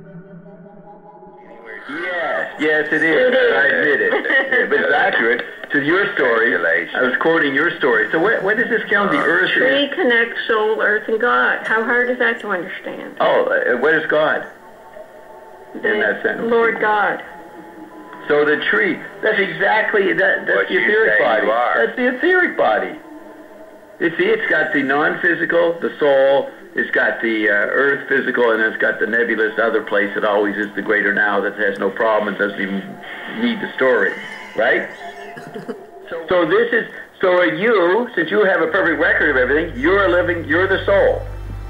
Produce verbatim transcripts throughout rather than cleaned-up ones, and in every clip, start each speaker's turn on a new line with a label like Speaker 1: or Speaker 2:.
Speaker 1: Yes, yes it is. I admit it. Yeah, but it's accurate to your story. I was quoting your story. So what, what does this count? The earth
Speaker 2: Tree
Speaker 1: is...
Speaker 2: connects soul, earth, and God. How hard is that to understand?
Speaker 1: Oh, uh, what is God?
Speaker 2: The
Speaker 1: In that sentence.
Speaker 2: Lord God.
Speaker 1: So the tree, that's exactly, that, that's
Speaker 3: What
Speaker 1: the
Speaker 3: you
Speaker 1: etheric
Speaker 3: say
Speaker 1: body.
Speaker 3: you are.
Speaker 1: That's the etheric body. You see, it's got the non-physical, the soul, it's got the uh, earth physical, and it's got the nebulous other place that always is the greater now that has no problem and doesn't even need to store it, right? so, so this is, so are you, since you have a perfect record of everything, you're living, you're the soul.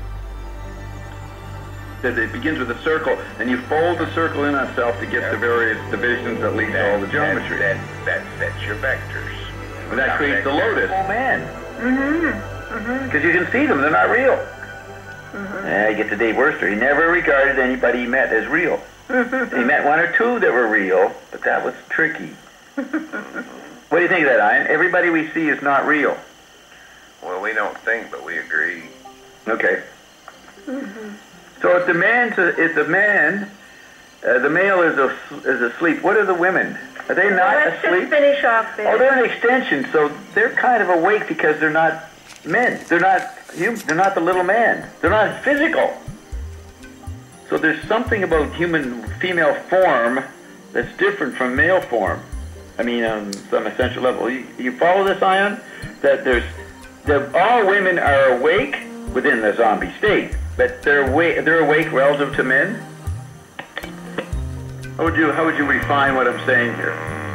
Speaker 1: That it begins with a circle, and you fold the circle in on itself to get the various divisions that lead to all the geometry.
Speaker 3: That, that, that sets your vectors.
Speaker 1: And that creates the lotus. Oh man.
Speaker 2: Mm-hmm. Mm-hmm.
Speaker 1: Because you can see them, they're not real.
Speaker 2: Mm-hmm.
Speaker 1: Yeah, you get to Dave Worcester. He never regarded anybody he met as real.
Speaker 2: Mm-hmm.
Speaker 1: He met one or two that were real, but that was tricky. What do you think of that, Ian? Everybody we see is not real.
Speaker 3: Well, we don't think, but we agree.
Speaker 1: Okay.
Speaker 2: Mm-hmm.
Speaker 1: So if the man's a, if the man, uh, the male is a, is asleep, what are the women? Are they not
Speaker 2: well, let's
Speaker 1: asleep?
Speaker 2: just finish off this.
Speaker 1: Oh, they're an extension, so they're kind of awake because they're not men. They're not hum, They're not the little man. They're not physical. So there's something about human female form that's different from male form. I mean, on some essential level. You, you follow this, Ion? That there's that all women are awake within the zombie state, but they're awake. They're awake relative to men. How would you How would you refine what I'm saying here?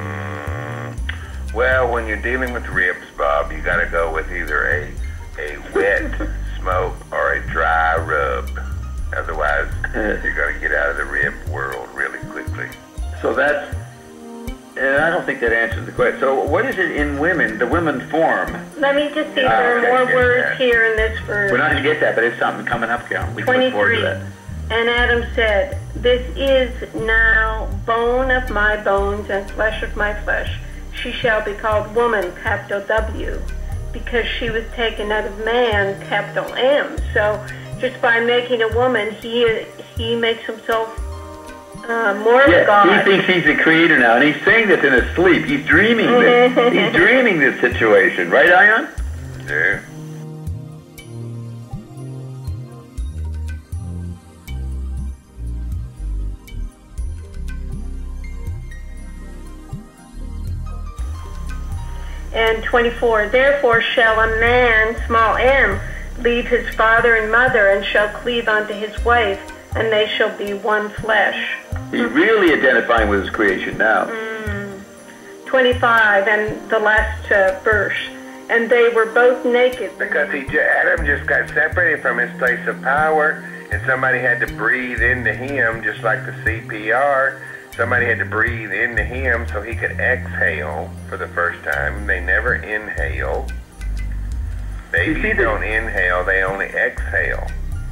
Speaker 3: Well, when you're dealing with ribs, Bob, you got to go with either a a wet smoke or a dry rub. Otherwise, you're going to get out of the rib world really quickly.
Speaker 1: So that's, and I don't think that answers the question. So what is it in women, the women form?
Speaker 2: Let me just see if
Speaker 1: Ah,
Speaker 2: there
Speaker 1: okay,
Speaker 2: are more
Speaker 3: get
Speaker 2: words
Speaker 3: that.
Speaker 2: here in this verse.
Speaker 1: We're not going to get that, but it's something coming up, Cal. We can look forward to
Speaker 2: twenty-three.
Speaker 1: that.
Speaker 2: And Adam said, "This is now bone of my bones and flesh of my flesh. She shall be called woman, capital W, because she was taken out of man, capital M." So just by making a woman, he he makes himself uh, more of
Speaker 1: Yeah,
Speaker 2: God.
Speaker 1: he thinks he's the creator now, and he's saying this in his sleep. He's dreaming this. He's dreaming this situation, right, Ion?
Speaker 3: Yeah.
Speaker 2: And twenty-four, therefore shall a man, small m, leave his father and mother, and shall cleave unto his wife, and they shall be one flesh.
Speaker 1: He's really identifying with his creation now.
Speaker 2: Mm. twenty-five, and the last uh, verse, and they were both naked.
Speaker 3: Because he, j- Adam just got separated from his place of power, and somebody had to breathe into him, just like the C P R. Somebody had to breathe into him so he could exhale for the first time. They never inhale. Babies
Speaker 1: see the-
Speaker 3: don't inhale, they only exhale.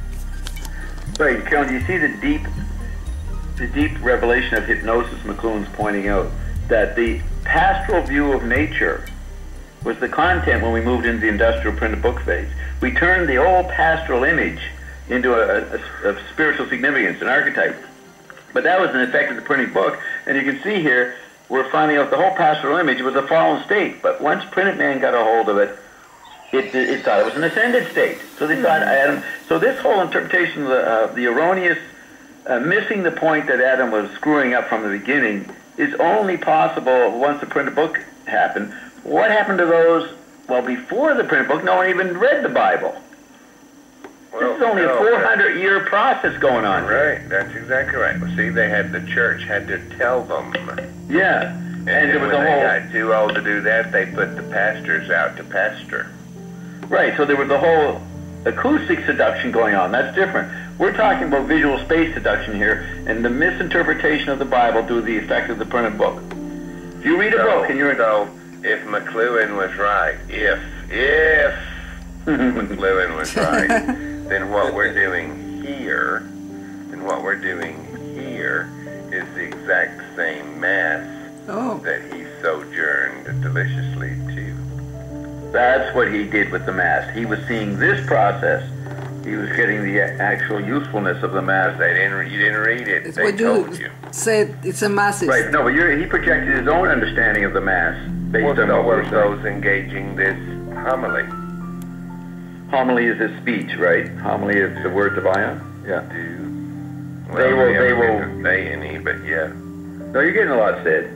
Speaker 1: Right, Cal, do you see the deep, the deep revelation of hypnosis McLuhan's pointing out? That the pastoral view of nature was the content when we moved into the industrial printed book phase. We turned the old pastoral image into a, a, a spiritual significance, an archetype. But that was an effect of the printing book, and you can see here, we're finding out the whole pastoral image was a fallen state. But once Printed Man got a hold of it, it, it thought it was an ascended state. So they thought Adam, so this whole interpretation of the, uh, the erroneous, uh, missing the point that Adam was screwing up from the beginning, is only possible once the printed book happened. What happened to those, well, before the printed book, no one even read the Bible.
Speaker 3: Well,
Speaker 1: this is only
Speaker 3: no,
Speaker 1: a four hundred year process going on here.
Speaker 3: Right, that's exactly right. Well, see, they had, the church had to tell them.
Speaker 1: Yeah,
Speaker 3: And,
Speaker 1: and
Speaker 3: then
Speaker 1: there was
Speaker 3: when
Speaker 1: a
Speaker 3: they
Speaker 1: whole...
Speaker 3: got too old to do that, they put the pastors out to pasture.
Speaker 1: Right, so there was a whole acoustic seduction going on. That's different. We're talking about visual space seduction here, and the misinterpretation of the Bible due to the effect of the printed book. If you read a
Speaker 3: So,
Speaker 1: book and you're in...
Speaker 3: so if McLuhan was right, if, if McLuhan was right, then what we're doing here, then what we're doing here is the exact same mass
Speaker 4: Oh.
Speaker 3: that he sojourned deliciously to.
Speaker 1: That's what he did with the Mass. He was seeing this process He was getting the actual usefulness of the mass.
Speaker 3: They didn't. You didn't read it.
Speaker 4: It's
Speaker 3: they
Speaker 4: what
Speaker 3: told
Speaker 4: you
Speaker 3: you.
Speaker 4: said. It's a masses.
Speaker 1: Right. No, but you're, he projected his own understanding of the mass based
Speaker 3: Well,
Speaker 1: on
Speaker 3: so
Speaker 1: what we're
Speaker 3: were
Speaker 1: saying.
Speaker 3: those engaging this homily.
Speaker 1: Homily is his speech, right? Homily is the words of Ion. Yeah.
Speaker 3: Do well,
Speaker 1: They will-
Speaker 3: we
Speaker 1: they
Speaker 3: haven't
Speaker 1: will-
Speaker 3: been to say any, but yeah.
Speaker 1: No, you're getting a lot said.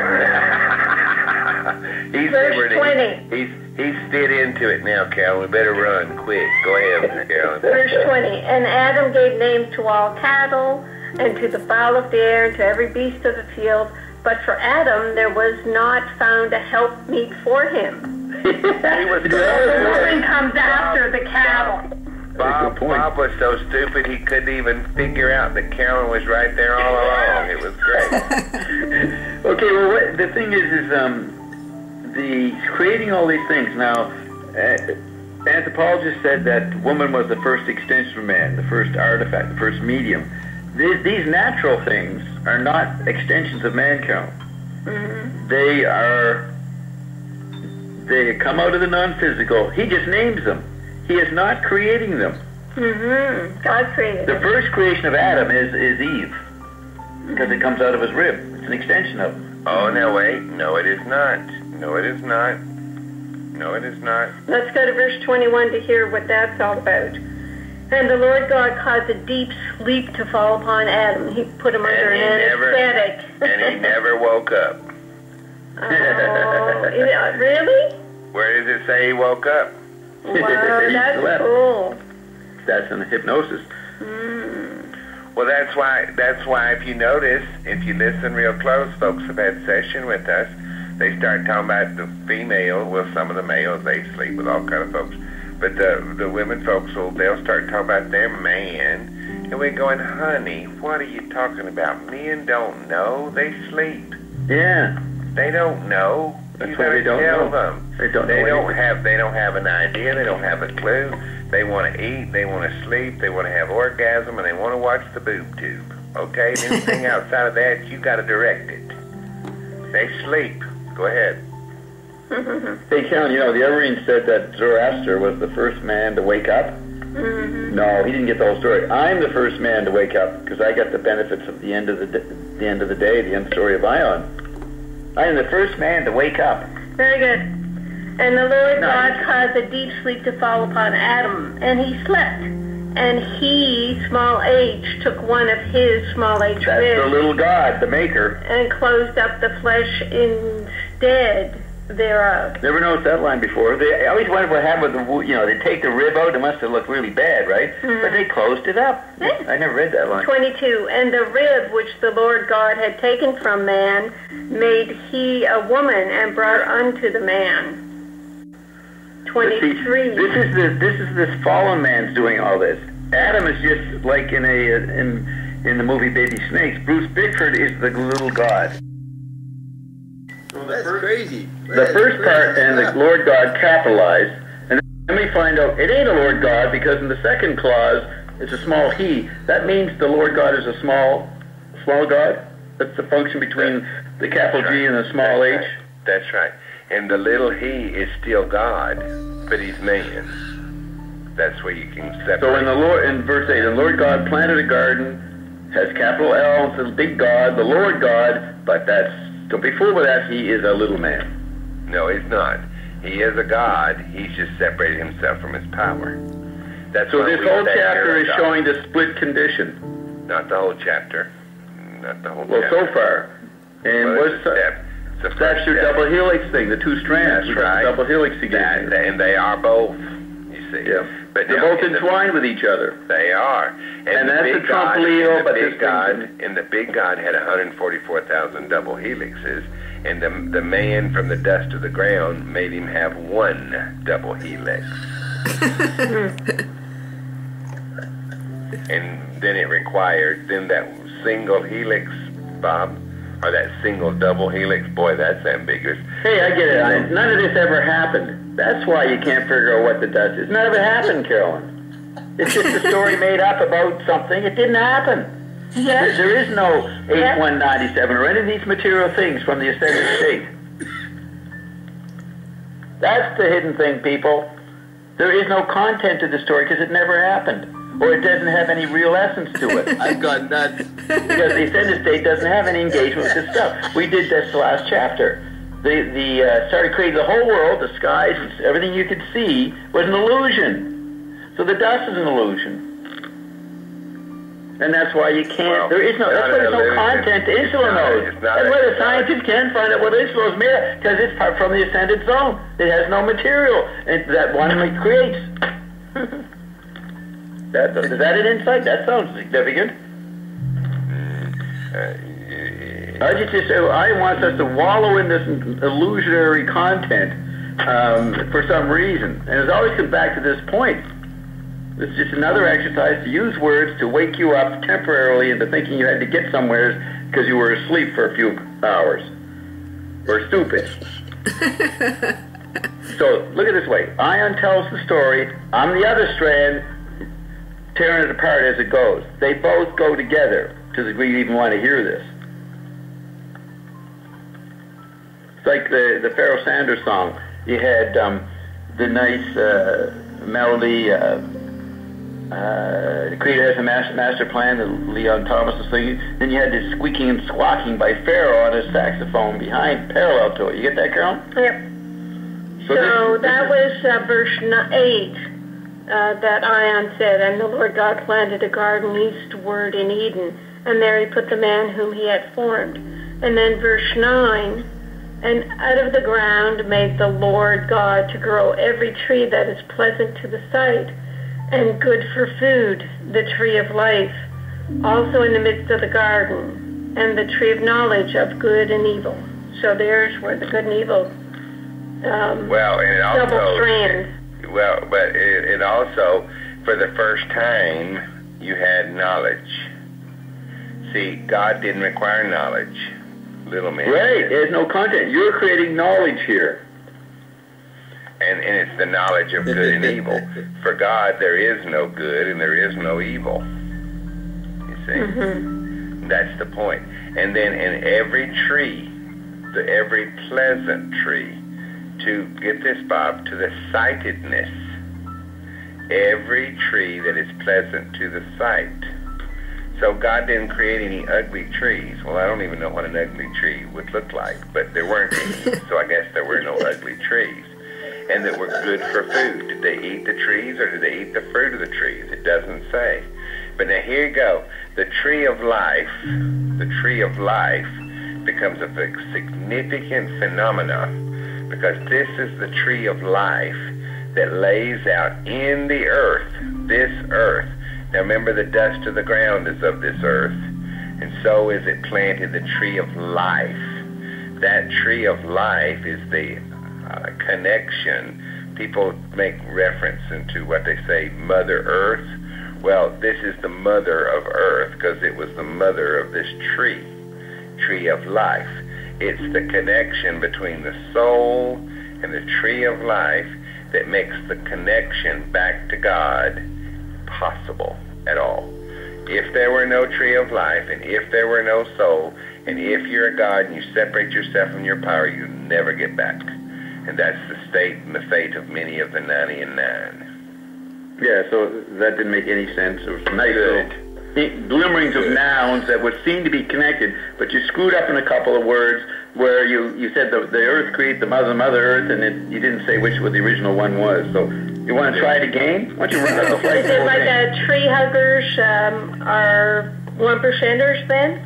Speaker 3: he's
Speaker 2: Verse
Speaker 3: liberty.
Speaker 2: twenty.
Speaker 3: He's he's stood into it now, Carolyn. We better run quick. Go ahead, Carolyn.
Speaker 2: Verse twenty. And Adam gave names to all cattle, and to the fowl of the air, and to every beast of the field. But for Adam there was not found a helpmeet for him.
Speaker 3: He was
Speaker 2: The woman comes after the cattle.
Speaker 3: Bob,
Speaker 1: Good point.
Speaker 3: Bob was so stupid he couldn't even figure out that Carolyn was right there all along. It was great.
Speaker 1: Okay, well, what, the thing is, is um, the creating all these things. Now, uh, anthropologists said that woman was the first extension of man, the first artifact, the first medium. These, these natural things are not extensions of mankind.
Speaker 2: Mm-hmm.
Speaker 1: They are. They come out of the non-physical. He just names them. He is not creating them.
Speaker 2: Mm-hmm. God created
Speaker 1: The
Speaker 2: them.
Speaker 1: first creation of Adam is, is Eve, because it comes out of his rib. It's an extension of him.
Speaker 3: Oh, no, wait. No, it is not. No, it is not. No, it is not.
Speaker 2: Let's go to verse twenty-one to hear what that's all about. And the Lord God caused a deep sleep to fall upon Adam. He put him under
Speaker 3: he
Speaker 2: an
Speaker 3: never-
Speaker 2: anesthetic.
Speaker 3: And he never woke up.
Speaker 2: Oh, yeah, really?
Speaker 3: Where does it say he woke up?
Speaker 2: Wow,
Speaker 1: He
Speaker 2: that's
Speaker 1: slept.
Speaker 2: cool.
Speaker 1: That's in hypnosis.
Speaker 2: Mm.
Speaker 3: Well, that's why. That's why. If you notice, if you listen real close, folks have had session with us. They start talking about the female. Well, some of the males they sleep with all kind of folks, but the the women folks will they'll start talking about their man, and we're going, honey, what are you talking about? Men don't know. They sleep.
Speaker 1: Yeah.
Speaker 3: They don't know.
Speaker 1: That's
Speaker 3: you
Speaker 1: why they
Speaker 3: gotta
Speaker 1: don't
Speaker 3: tell
Speaker 1: know.
Speaker 3: them.
Speaker 1: They don't
Speaker 3: They
Speaker 1: know
Speaker 3: don't
Speaker 1: anything.
Speaker 3: have. They don't have an idea. They don't have a clue. They want to eat. They want to sleep. They want to have orgasm, and they want to watch the boob tube. Okay. And anything outside of that, you got to direct it. They sleep. Go ahead.
Speaker 1: Hey, Karen, you know, the Everine said that Zoroaster was the first man to wake up.
Speaker 2: Mm-hmm.
Speaker 1: No, he didn't get the whole story. I'm the first man to wake up because I got the benefits of the end of the d- the end of the day, the end story of Ion. I am the first man to wake up.
Speaker 2: Very good. And the Lord
Speaker 1: Nice.
Speaker 2: God caused a deep sleep to fall upon Adam, and he slept. And he, small h, took one of his small h
Speaker 1: That's the
Speaker 2: ribs
Speaker 1: little god, the maker.
Speaker 2: and closed up the flesh instead thereof.
Speaker 1: Never noticed that line before. They I always wondered what happened with the, wo- you know, they take the rib out. It must have looked really bad, right?
Speaker 2: Mhm.
Speaker 1: But they closed it up.
Speaker 2: Yeah.
Speaker 1: I never read that line.
Speaker 2: twenty-two. And the rib which the Lord God had taken from man made he a woman and brought unto the man.
Speaker 1: But see,
Speaker 2: twenty-three.
Speaker 1: this is the this is this fallen man's doing all this. Adam is just like in a in in the movie Baby Snakes. Bruce Bickford is the little god.
Speaker 5: That's crazy.
Speaker 1: The first part and the Lord God capitalized, and then we find out it ain't a Lord God because in the second clause it's a small he. That means the Lord God is a small small god. That's the function between the capital G and the small
Speaker 3: That's
Speaker 1: H.
Speaker 3: right. That's right. And the little he is still God, but he's man. That's where you can separate.
Speaker 1: So in the Lord, in verse eight, the Lord God planted a garden, has capital L, says big God, the Lord God, but that's, don't be fooled with that, he is a little man.
Speaker 3: No, he's not. He is a God. He's just separated himself from his power. That's
Speaker 1: So
Speaker 3: why
Speaker 1: this
Speaker 3: we
Speaker 1: whole
Speaker 3: say
Speaker 1: chapter
Speaker 3: you're a
Speaker 1: is
Speaker 3: God.
Speaker 1: showing the split condition.
Speaker 3: Not the whole chapter. Not the whole
Speaker 1: Well,
Speaker 3: chapter.
Speaker 1: so far. And
Speaker 3: Well,
Speaker 1: what's
Speaker 3: it's a step. It's the
Speaker 1: that's
Speaker 3: first
Speaker 1: your
Speaker 3: step.
Speaker 1: double helix thing, the two strands.
Speaker 3: That's
Speaker 1: We've got
Speaker 3: right.
Speaker 1: the double helix
Speaker 3: That,
Speaker 1: together.
Speaker 3: and they are both, you see.
Speaker 1: Yeah.
Speaker 3: But
Speaker 1: They're
Speaker 3: now
Speaker 1: both
Speaker 3: in the-
Speaker 1: entwined with each other.
Speaker 3: They are. And,
Speaker 1: And
Speaker 3: the
Speaker 1: that's
Speaker 3: big
Speaker 1: a Trump
Speaker 3: God,
Speaker 1: Leo,
Speaker 3: and the
Speaker 1: but
Speaker 3: big
Speaker 1: this
Speaker 3: God,
Speaker 1: thing's
Speaker 3: and the big God had one hundred forty-four thousand double helixes, and the the man from the dust of the ground made him have one double helix. And then it required then that single helix, Bob, or that single double helix. Boy, that's ambiguous.
Speaker 1: Hey, I get it. I, none of this ever happened. That's why you can't figure out what the dust is. None of it happened, Carolyn. It's just a story made up about something. It didn't happen. There,
Speaker 2: Yes.
Speaker 1: there is no
Speaker 2: Yeah.
Speaker 1: H one ninety-seven or any of these material things from the ascended state. That's the hidden thing, people. There is no content to the story because it never happened, or it doesn't have any real essence to it.
Speaker 4: I've got nuts.
Speaker 1: Because the ascended state doesn't have any engagement with this stuff. We did this last chapter. The the uh, started creating the whole world, the skies, everything you could see was an illusion. So the dust is an illusion. And that's why you can't,
Speaker 3: Well,
Speaker 1: there is no, that's why there's no
Speaker 3: illusion.
Speaker 1: content to Insula knows.
Speaker 3: It's not
Speaker 1: That's
Speaker 3: a-
Speaker 1: why the scientists can find out what Insula is made of, because it's part from the ascended zone. It has no material, and that one creates. that, is that an insight? That sounds significant.
Speaker 3: Uh,
Speaker 1: I just, just I want us to wallow in this illusionary content um, for some reason, and it's always come back to this point. It's just another exercise to use words to wake you up temporarily into thinking you had to get somewhere because you were asleep for a few hours. Or stupid. So, look at it this way. Ion tells the story. I'm the other strand, tearing it apart as it goes. They both go together to the degree you even want to hear this. It's like the, the Pharoah Sanders song. You had um, the nice uh, melody, uh, Uh, the Creator has a master, master plan that Leon Thomas was singing. Then you had this squeaking and squawking by Pharaoh on his saxophone behind, parallel to it. You get that, Carol?
Speaker 2: Yep. So,
Speaker 1: So, this,
Speaker 2: that was uh, verse eight uh, that Ion said, and the Lord God planted a garden eastward in Eden, and there he put the man whom he had formed. And then verse nine, and out of the ground made the Lord God to grow every tree that is pleasant to the sight, and good for food, the tree of life, also in the midst of the garden, and the tree of knowledge of good and evil. So there's where the good and evil um,
Speaker 3: well, and it also,
Speaker 2: double strand.
Speaker 3: Well, but it, it also, for the first time, you had knowledge. See, God didn't require knowledge. Little man.
Speaker 1: right,
Speaker 3: did.
Speaker 1: there's no content. You're creating knowledge here.
Speaker 3: And, and it's the knowledge of good and evil. For God, there is no good and there is no evil. You see?
Speaker 2: Mm-hmm.
Speaker 3: That's the point. And then in every tree, the every pleasant tree, to get this, Bob, to the sightedness, every tree that is pleasant to the sight. So God didn't create any ugly trees. Well, I don't even know what an ugly tree would look like, but there weren't any. So I guess there were no ugly trees. And that were good for food. Did they eat the trees or did they eat the fruit of the trees? It doesn't say. But now here you go. The tree of life, the tree of life becomes a significant phenomenon because this is the tree of life that lays out in the earth, this earth. Now remember, the dust of the ground is of this earth, and so is it planted the tree of life. That tree of life is the Uh, connection. People make reference into what they say, Mother Earth. Well, this is the mother of Earth because it was the mother of this tree, tree of life. It's the connection between the soul and the tree of life that makes the connection back to God possible at all. If there were no tree of life, and if there were no soul, and if you're a God and you separate yourself from your power, you never get back. And that's the state and the fate of many of the ninety and nine.
Speaker 1: Yeah, so that didn't make any sense. It was nice little glimmerings of nouns that would seem to be connected, but you screwed up in a couple of words where you, you said the, the earth creates the mother, mother earth, and it, you didn't say which one the original one was. So you want to try it again? Why don't you run out the flight?
Speaker 2: Is it like uh, tree huggers um, are one percenters then?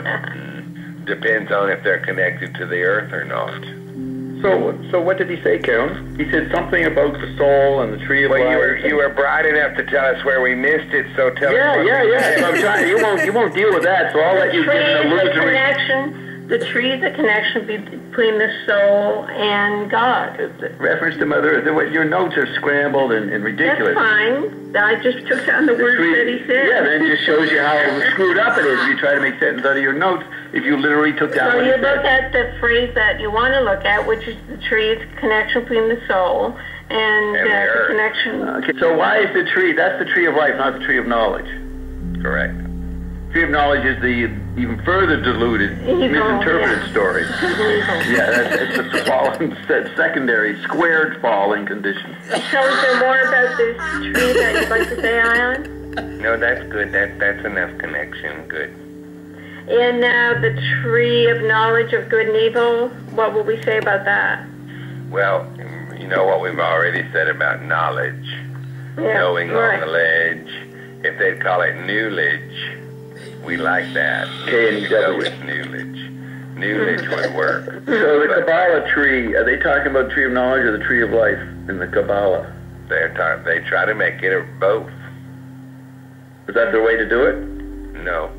Speaker 3: Depends on if they're connected to the earth or not.
Speaker 1: So, so what did he say, Karen? He said something about the soul and the tree of
Speaker 3: Well,
Speaker 1: life.
Speaker 3: you were you were bright enough to tell us where we missed it, so tell
Speaker 1: Yeah,
Speaker 3: us. what
Speaker 1: yeah,
Speaker 3: we
Speaker 1: yeah.
Speaker 3: missed.
Speaker 1: So I'm trying. You won't, you won't deal with that. So I'll let you give
Speaker 2: Tree
Speaker 1: an
Speaker 2: is the
Speaker 1: illusory.
Speaker 2: connection. The tree is the connection between the soul and God.
Speaker 1: Reference to Mother Earth. Your notes are scrambled and, and ridiculous.
Speaker 2: That's fine. I just took down the,
Speaker 1: The
Speaker 2: words
Speaker 1: tree-
Speaker 2: that he said.
Speaker 1: Yeah, that just shows you how screwed up it is. You try to make sentences out of your notes if you literally took down
Speaker 2: So
Speaker 1: what
Speaker 2: you
Speaker 1: he
Speaker 2: look
Speaker 1: said.
Speaker 2: at the phrase that you want to look at, which is the tree's connection between the soul and,
Speaker 3: And the
Speaker 2: uh, the
Speaker 3: earth.
Speaker 2: connection.
Speaker 1: Okay, so why is the tree? That's the tree of life, not the tree of knowledge.
Speaker 3: Correct.
Speaker 1: Tree of knowledge is the even further diluted,
Speaker 2: Evil,
Speaker 1: misinterpreted
Speaker 2: yeah.
Speaker 1: story.
Speaker 2: Evil.
Speaker 1: Yeah, that's, it's a fallen, secondary, squared falling condition.
Speaker 2: So is there more about this tree that you'd like to say, Ion?
Speaker 3: No, that's good. That that's enough connection. Good.
Speaker 2: And now the tree of knowledge of good and evil, what will we say about that?
Speaker 3: Well, you know what we've already said about knowledge,
Speaker 2: Yeah,
Speaker 3: knowing
Speaker 2: right.
Speaker 3: on the ledge. If they'd call it newledge, we like that.
Speaker 1: K N E W.
Speaker 3: Go with newledge. Newledge would work.
Speaker 1: So the
Speaker 3: But
Speaker 1: Kabbalah tree, are they talking about tree of knowledge or the tree of life in the Kabbalah?
Speaker 3: They're ta- they try to make it a both.
Speaker 1: Is that the way to do it?
Speaker 3: No.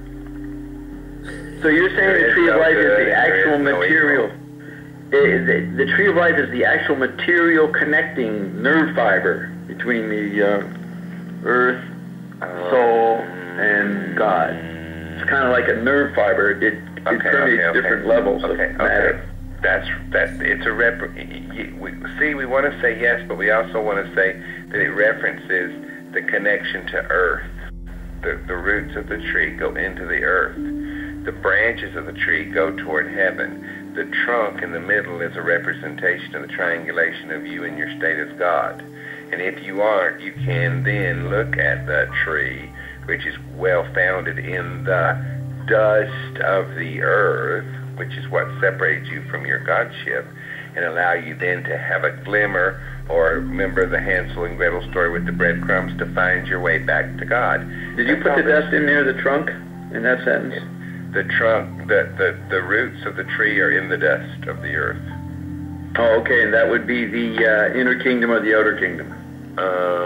Speaker 1: So you're saying
Speaker 3: There
Speaker 1: the
Speaker 3: is
Speaker 1: tree of
Speaker 3: no
Speaker 1: life is
Speaker 3: good,
Speaker 1: the
Speaker 3: there
Speaker 1: actual
Speaker 3: is no
Speaker 1: material. Eh, the, the tree of life is the actual material connecting nerve fiber between the uh, earth, soul, and God. It's kind of like a nerve fiber. It, it
Speaker 3: Okay,
Speaker 1: permeates
Speaker 3: okay, okay.
Speaker 1: different levels
Speaker 3: Okay,
Speaker 1: of
Speaker 3: okay.
Speaker 1: matter.
Speaker 3: That's that. It's a rep. y- We, see, we want to say yes, but we also want to say that it references the connection to earth. The the roots of the tree go into the earth. The branches of the tree go toward heaven. The trunk in the middle is a representation of the triangulation of you and your state as God. And if you aren't, you can then look at the tree, which is well founded in the dust of the earth, which is what separates you from your godship, and allow you then to have a glimmer, or remember the Hansel and Gretel story with the breadcrumbs, to find your way back to God.
Speaker 1: Did you put the dust in there, the trunk, in that sentence?
Speaker 3: The trunk, the, the, the roots of the tree are in the dust of the earth.
Speaker 1: Oh, okay, and that would be the uh, inner kingdom or the outer kingdom?
Speaker 3: Uh,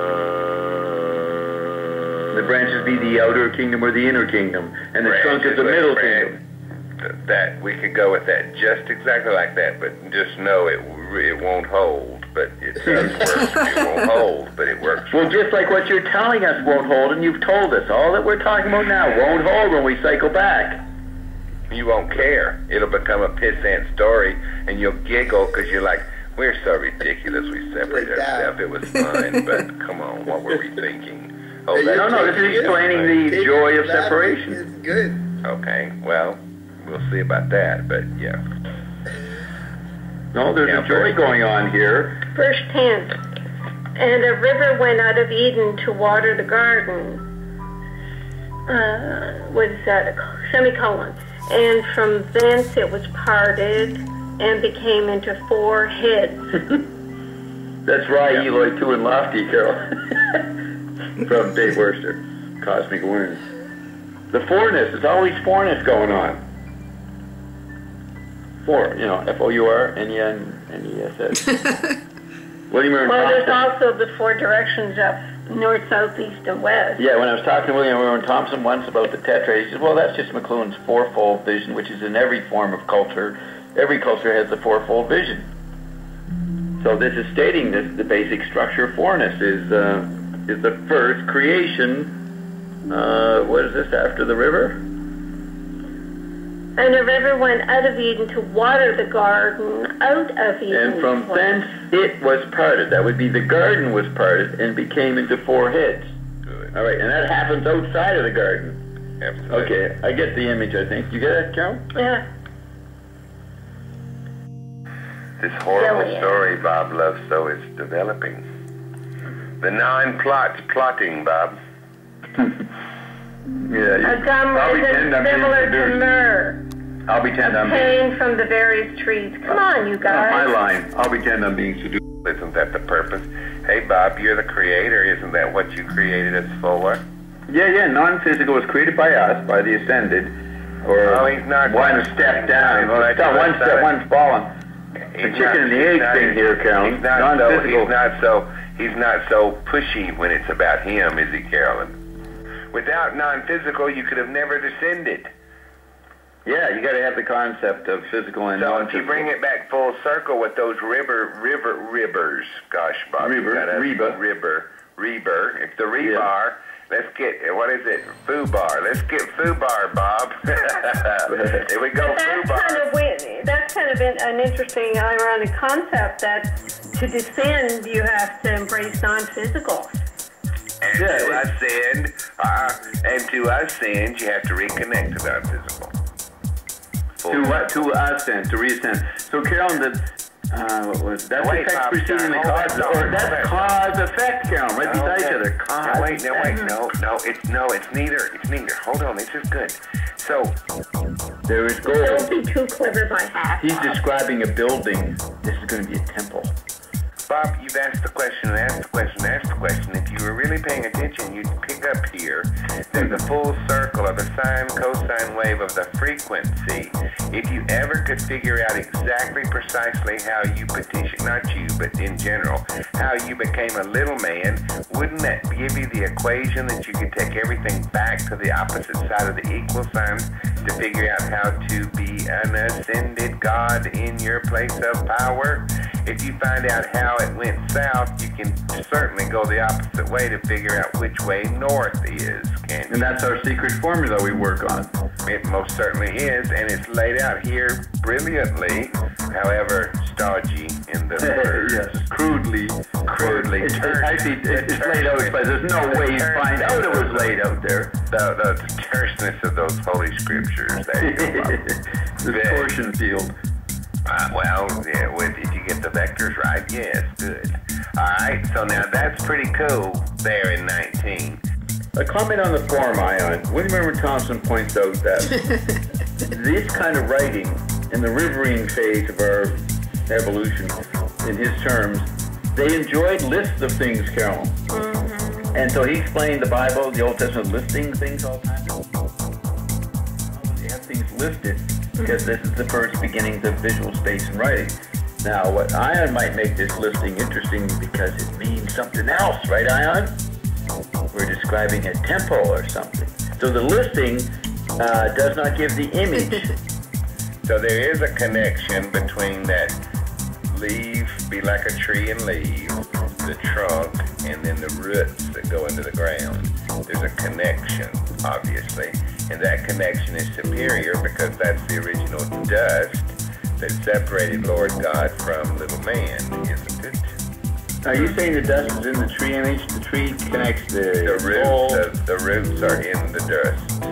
Speaker 1: The branches be the outer kingdom or the inner kingdom, and the trunk is the
Speaker 3: branches,
Speaker 1: middle
Speaker 3: bran-
Speaker 1: kingdom.
Speaker 3: th- That we could go with that, just exactly like that, but just know it it won't hold, but it does work. It won't hold, but it works.
Speaker 1: Well, just like what you're telling us won't hold, and you've told us, all that we're talking about now won't hold when we cycle back.
Speaker 3: You won't care. It'll become a pissant story, and you'll giggle because you're like, we're so ridiculous. We separated
Speaker 4: Break down.
Speaker 3: ourselves. It was fun, but come on, what were we thinking? Oh,
Speaker 4: Hey,
Speaker 3: that's
Speaker 1: No, no, this is
Speaker 3: tasty.
Speaker 1: explaining the joy of separation.
Speaker 4: It's good.
Speaker 3: Okay, well, we'll see about that, but yeah.
Speaker 1: No, there's
Speaker 3: Yeah,
Speaker 1: a joy
Speaker 3: first-
Speaker 1: going on here.
Speaker 2: Verse ten. And a river went out of Eden to water the garden. Uh, what is that? A semicolon. And from thence it was parted and became into four heads.
Speaker 1: That's Ry
Speaker 3: Yeah.
Speaker 1: Eloy two and Lofty, Carol. From Dave Worcester, Cosmic Awareness. The fourness, there's always fourness going on. Four, you know, F O U R N E N N E S S. William Aaron
Speaker 2: Well, there's
Speaker 1: Thompson.
Speaker 2: also the four directions of north, south, east, and west.
Speaker 1: Yeah, when I was talking to William Aaron Thompson once about the tetra, he says, well, that's just McLuhan's fourfold vision, which is in every form of culture. Every culture has the fourfold vision. So this is stating this, the basic structure of fourness is, uh, is the first creation. Uh, what is this, after the river?
Speaker 2: And the river went out of Eden to water the garden out of Eden.
Speaker 1: And from thence it was parted. That would be the garden was parted and became into four heads.
Speaker 3: Good.
Speaker 1: All right, and that happens outside of the garden.
Speaker 3: Absolutely.
Speaker 1: Okay, I get the image, I think. You get that, Carol?
Speaker 2: Yeah.
Speaker 3: This horrible
Speaker 2: Yeah, yeah.
Speaker 3: story Bob loves so is developing. The nine plots plotting, Bob.
Speaker 1: Yeah. you-
Speaker 2: A gum
Speaker 1: I'll
Speaker 2: resin
Speaker 1: pretend I'm being
Speaker 2: similar to
Speaker 1: seduced.
Speaker 2: myrrh,
Speaker 1: I'll pretend I'm being...
Speaker 2: obtained from the various trees. Come on, you
Speaker 1: That's my
Speaker 2: guys.
Speaker 1: line. I'll pretend I'm being seduced.
Speaker 3: Isn't that the purpose? Hey, Bob, you're the creator. Isn't that what you created us for?
Speaker 1: Yeah, yeah, non-physical was created by us, by the ascended, or
Speaker 3: Oh, he's not
Speaker 1: one
Speaker 3: quite-
Speaker 1: step
Speaker 3: he's
Speaker 1: down.
Speaker 3: not-
Speaker 1: Well,
Speaker 3: he's
Speaker 1: it's not
Speaker 3: not-
Speaker 1: one
Speaker 3: he's
Speaker 1: step,
Speaker 3: not-
Speaker 1: one's fallen. The
Speaker 3: He's
Speaker 1: chicken and the
Speaker 3: he's
Speaker 1: egg
Speaker 3: not-
Speaker 1: thing here, Carolyn.
Speaker 3: He's not so.
Speaker 1: Non-physical.
Speaker 3: He's not so. He's not so pushy when it's about him, is he, Carolyn? Without non-physical, you could have never descended.
Speaker 1: Yeah, you got to have the concept of physical and
Speaker 3: So if
Speaker 1: non-physical.
Speaker 3: you bring it back full circle with those river, river, ribbers, gosh, Bob, you
Speaker 1: River,
Speaker 3: got a
Speaker 1: Reba.
Speaker 3: ribber, reber. If the rebar, let's get, what is it, foobar. Let's get foobar, Bob. Here we go,
Speaker 2: But that's
Speaker 3: foobar.
Speaker 2: kind of wi- that's kind of an, an interesting, ironic concept that to descend you have to embrace non-physical.
Speaker 3: And
Speaker 1: Yeah,
Speaker 3: to
Speaker 1: it-
Speaker 3: ascend, uh, and to ascend, you have to reconnect to the invisible.
Speaker 1: To what? To ascend, to reascend. So, Carolyn, the, uh, what was that's
Speaker 3: Wait,
Speaker 1: effect
Speaker 3: Bob,
Speaker 1: preceding the
Speaker 3: hold
Speaker 1: cause,
Speaker 3: that thought,
Speaker 1: or
Speaker 3: hold
Speaker 1: that's
Speaker 3: that
Speaker 1: cause effect, Carolyn, right beside each
Speaker 3: Okay.
Speaker 1: other. Cause.
Speaker 3: No, wait, no, wait, no, no, it's no, it's neither. It's neither. Hold on, this is good. So,
Speaker 1: There is gold.
Speaker 2: Don't be too clever by half.
Speaker 1: He's describing a building. This is going to be a temple.
Speaker 3: Bob, you've asked the question and asked the question and asked the question. If you were really paying attention, you'd pick up here that the full circle of the sine cosine wave of the frequency, if you ever could figure out exactly precisely how you petition, not you, but in general, how you became a little man, wouldn't that give you the equation that you could take everything back to the opposite side of the equal signs to figure out how to be an ascended God in your place of power? If you find out how it went south, you can certainly go the opposite way to figure out which way north is, can't you?
Speaker 1: And that's our secret formula we work on.
Speaker 3: It most certainly is, and it's laid out here brilliantly, however stodgy in the words.
Speaker 1: Yes, crudely.
Speaker 3: Crudely.
Speaker 1: It's,
Speaker 3: terse-
Speaker 1: actually, it's, it's laid out, but there's no way you'd find out it was laid out there.
Speaker 3: The, the terseness of those holy scriptures. There you go, Bob.
Speaker 1: The
Speaker 3: Very-
Speaker 1: torsion field.
Speaker 3: Uh, well, yeah, with, if you get the vectors right, yes, good. All right, so now that's pretty cool there in nineteen.
Speaker 1: A comment on the form, Ion. William Herman Thompson points out that this kind of writing in the riverine phase of our evolution, in his terms, they enjoyed lists of things, Carol.
Speaker 2: Mm-hmm.
Speaker 1: And so he explained the Bible, the Old Testament, listing things all the time. They have things listed because this is the first beginnings of visual space and writing. Now, what Ion might make this listing interesting because it means something else, right, Ion? We're describing a temple or something. So the listing uh, does not give the image.
Speaker 3: So there is a connection between that leaf, be like a tree and leaf, the trunk, and then the roots that go into the ground. There's a connection, obviously, and that connection is superior because that's the original dust that separated Lord God from little man, isn't it?
Speaker 1: Are you saying the dust is in the tree image? The tree connects the,
Speaker 3: The roots, of, the roots are in the dust.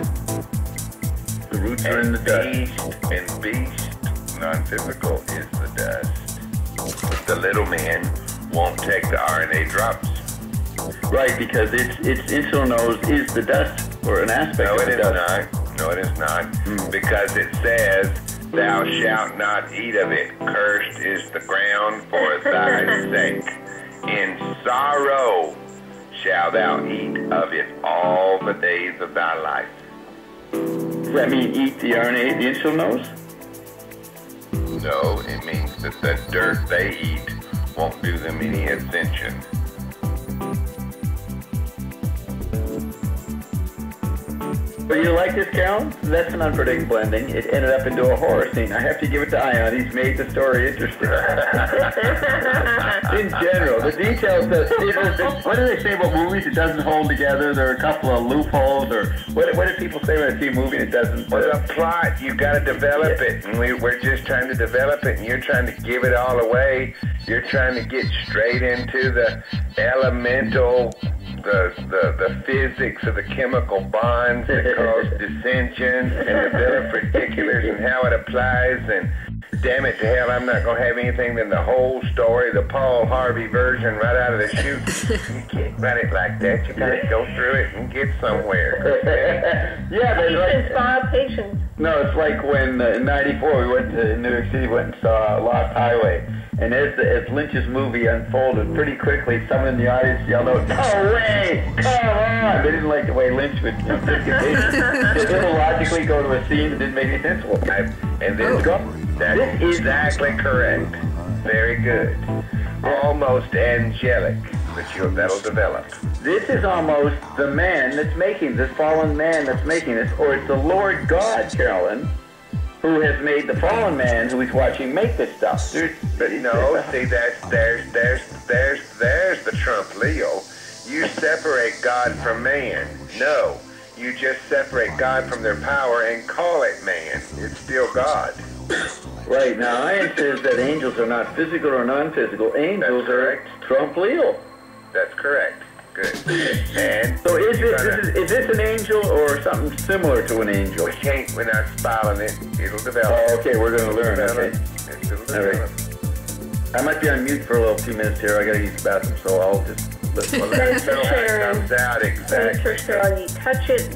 Speaker 1: the roots are in the dust.
Speaker 3: Beast, and beast, non-physical, is the dust. The little man won't take the R N A drops.
Speaker 1: Right, because its its insular nose is the dust, or an aspect
Speaker 3: No,
Speaker 1: of
Speaker 3: it
Speaker 1: the
Speaker 3: is
Speaker 1: dust.
Speaker 3: not. No, it is not.
Speaker 1: Mm.
Speaker 3: Because it says, thou shalt not eat of it. Cursed is the ground for thy sake. In sorrow shalt thou eat of it all the days of thy life.
Speaker 1: Does that mean eat the R N A, the insular nose?
Speaker 3: No, it means that the dirt they eat won't do them any ascension.
Speaker 1: But you like this, Carol? That's an unpredictable ending. It ended up into a horror scene. I have to give it to Ion. He's made the story interesting. In general, the details, the, you know, what do they say about movies? It doesn't hold together. There are a couple of loopholes, or what, what do people say when they see a movie and it doesn't?
Speaker 3: Well,
Speaker 1: Uh,
Speaker 3: the plot, you got to develop it, and we, we're just trying to develop it, and you're trying to give it all away. You're trying to get straight into the elemental, the the, the physics of the chemical bonds that cause dissension, and the bill of particulars and how it applies, and damn it to hell, I'm not going to have anything than the whole story, the Paul Harvey version right out of the chute. You can't write it like that. You got to go through it and get somewhere.
Speaker 1: yeah, but
Speaker 2: Patience,
Speaker 1: like,
Speaker 2: Bob, patience.
Speaker 1: no, it's like when uh, in ninety-four we went to New York City, went and saw Lost Highway. And as, the, as Lynch's movie unfolded, pretty quickly, someone in the audience yelled out, "No way! Come on!" They didn't like the way Lynch would, you know, just continue. Just illogically go to a scene that didn't make any sense. Well,
Speaker 3: I, and then that's
Speaker 1: This is-
Speaker 3: exactly correct. Very good. Almost angelic, but you'll, that'll develop.
Speaker 1: this is almost the man that's making this, fallen man that's making this, or it's the Lord God, Carolyn, who has made the fallen man who he's watching make this stuff. There's,
Speaker 3: But no, see, there's, there's, there's, there's, there's the trump Leo. You separate God from man. No, you just separate God from their power and call it man. It's still God.
Speaker 1: Right, now Ian says that angels are not physical or non-physical. Angels
Speaker 3: That's correct.
Speaker 1: are Trump Leo.
Speaker 3: That's correct. Good. And
Speaker 1: So is
Speaker 3: you
Speaker 1: this,
Speaker 3: gotta-
Speaker 1: this is, is this an angel or something similar to an angel?
Speaker 3: we can't, we're not spouting it. It'll develop.
Speaker 1: Oh, okay, we're going to learn,
Speaker 3: Develop.
Speaker 1: okay.
Speaker 3: It'll
Speaker 1: All right.
Speaker 3: develop.
Speaker 1: I might be on mute for a little few minutes here. I got to use the bathroom, so I'll just listen.
Speaker 3: Well,
Speaker 2: Thanks
Speaker 3: that's
Speaker 2: for
Speaker 3: how it
Speaker 2: sharing.
Speaker 3: comes out
Speaker 2: Thanks
Speaker 3: exactly.
Speaker 2: for sharing. You touch it.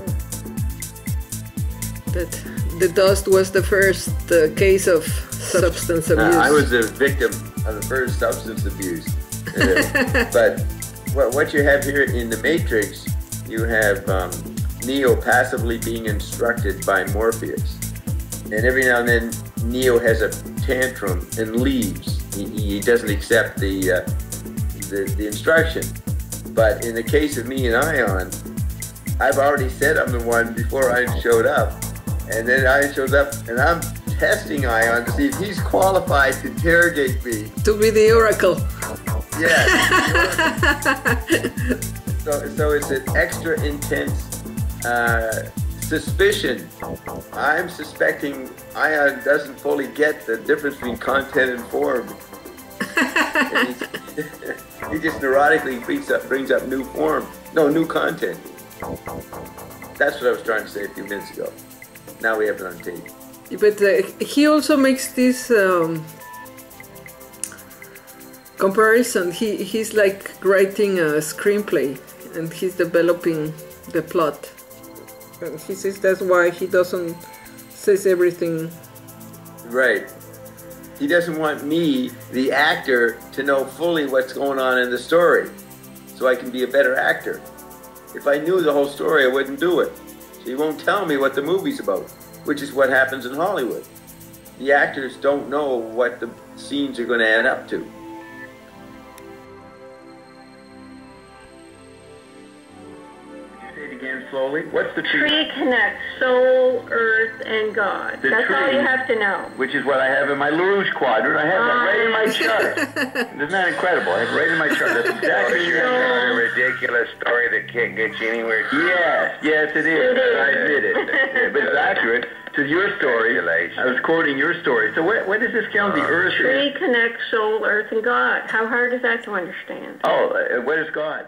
Speaker 4: That the dust was the first uh, case of substance abuse.
Speaker 5: Uh, I was a victim of the first substance abuse. Uh, but what, what you have here in the Matrix, you have um, Neo passively being instructed by Morpheus. And every now and then, Neo has a tantrum and leaves. He, he doesn't accept the, uh, the, the instruction. But in the case of me and Ion, I've already said I'm the one before Ion showed up. And then Ion shows up, and I'm testing Ion to see if he's qualified to interrogate me.
Speaker 4: To be the oracle.
Speaker 5: Yeah. so, so it's an extra intense uh, suspicion. I'm suspecting Ion doesn't fully get the difference between content and form. And he's- he just neurotically brings up, brings up new form, no, new content. That's what I was trying to say a few minutes ago. Now we have it on tape.
Speaker 4: But uh, he also makes this um, comparison. He he's like writing a screenplay, and he's developing the plot. And he says that's why he doesn't says everything.
Speaker 5: Right. He doesn't want me, the actor, to know fully what's going on in the story, so I can be a better actor. If I knew the whole story, I wouldn't do it. So he won't tell me what the movie's about, which is what happens in Hollywood. The actors don't know what the scenes are going to add up to.
Speaker 1: Say it again slowly. What's the tree?
Speaker 2: Tree connects soul, earth, and God.
Speaker 1: The
Speaker 2: That's all
Speaker 1: tree.
Speaker 2: you have to know.
Speaker 1: Which is what I have in my LaRouche quadrant. I have that right in my chart. Isn't that incredible? I have it right in my chart. That's exactly
Speaker 3: You're
Speaker 1: your
Speaker 3: telling a ridiculous story that can't get you anywhere.
Speaker 1: Yes, yes, it is.
Speaker 2: It is.
Speaker 1: I admit it. Yeah, but it's accurate to your story. I was quoting your story. So where, where does this count? The earth
Speaker 2: Tree
Speaker 1: is.
Speaker 2: connects soul, earth, and God. How hard is that to understand?
Speaker 1: Oh, uh, where is God?